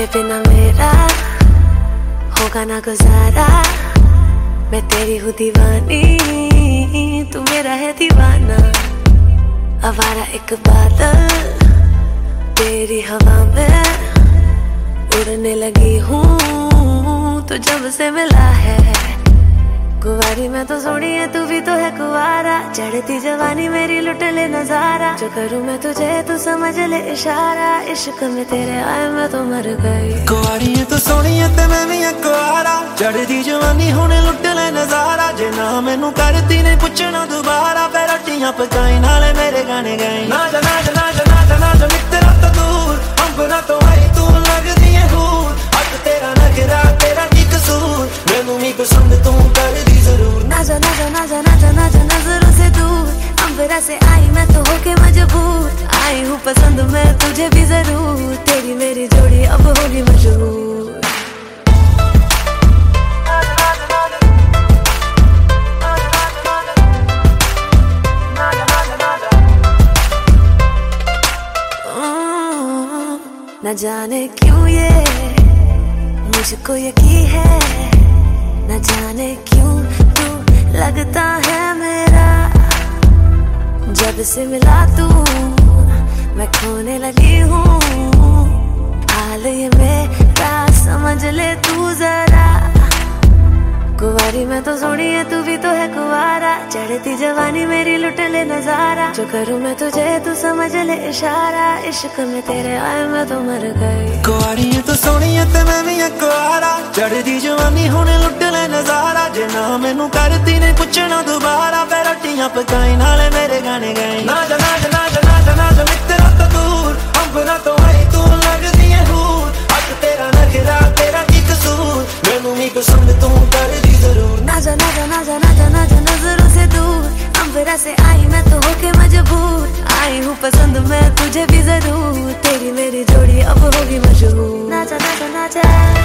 बिना मेरा होगा ना गुजारा। मैं तेरी हूँ दीवानी, तू मेरा है दीवाना। आवारा एक बादल तेरी हवा में उड़ने लगी हूँ, तो जब से मिला है। कुंवारी मैं तो सोनी है, तू भी तो है कुंवारा। चढ़ती जवानी मेरी लुट ले नजारा। जो करूँ मैं तुझे तू समझ ले इशारा। इश्क में तेरे आए मैं तो मर गई। कुंवारी है तो सोनी है ते मैं भी है कुंवारा। चढ़ती जवानी होने लुट ले नजारा। जे ना मैनू करती ने पुछना दोबारा, फिर रोटियां पकाई नाले मेरे गाने गाई। ना जा ना जा ना जा ना जा ना जा मित्रा तो दूर, अंबरा तो आई तू लगदी है हूर। हक तेरा नखरा तेरा की कसूर, मैनू भी पसंद तू कर दी जरूर। ना जा ना जा ना जा ना जा ना जा नजरों से दूर, अंबरा से आई मैं तो होके मजबूर। आई हूँ पसंद मैं तुझे भी जरूर, तेरी मेरी जोड़ी अब होगी मशहूर। न जाने क्यों ये मुझको यकीन है, न जाने क्यों तू लगता है मेरा। जब से मिला तू मैं खोने लगी हूँ, हाल ये मेरा समझ ले तू जरा। कुंवारी मैं तो सोनी है, तू भी तो है कुंवारा। चढ़ती जवानी मेरी लुट ले नजारा। जो करूँ मैं तुझे तू समझ ले इशारा। इश्क में तेरे आए मैं तो मर गई। कुंवारी है तो सोनी है ते मैं भी है कुंवारा। चढ़ती जवानी होने लुट ले नजारा। जे ना मैनू करती ने पुछना दोबारा, फिर रोटियां पकाई नाले मेरे गाने गाई। ना जा ना जा ना जा ना जा ना जा मित्रा तो दूर, अंबरा तो आई तू लगदी है हूर। हक तेरा नखरा तेरा की कसूर, मैनू भी पसंद तू कर दी जरूर। ना जा ना जा ना जा ना जा ना जा नजरों से दूर, अंबरा से आई मैं तो होके मजबूर। आई हूँ पसंद मैं तुझे भी जरूर, तेरी मेरी जोड़ी अब होगी मशहूर। ना जा ना जा ना जा।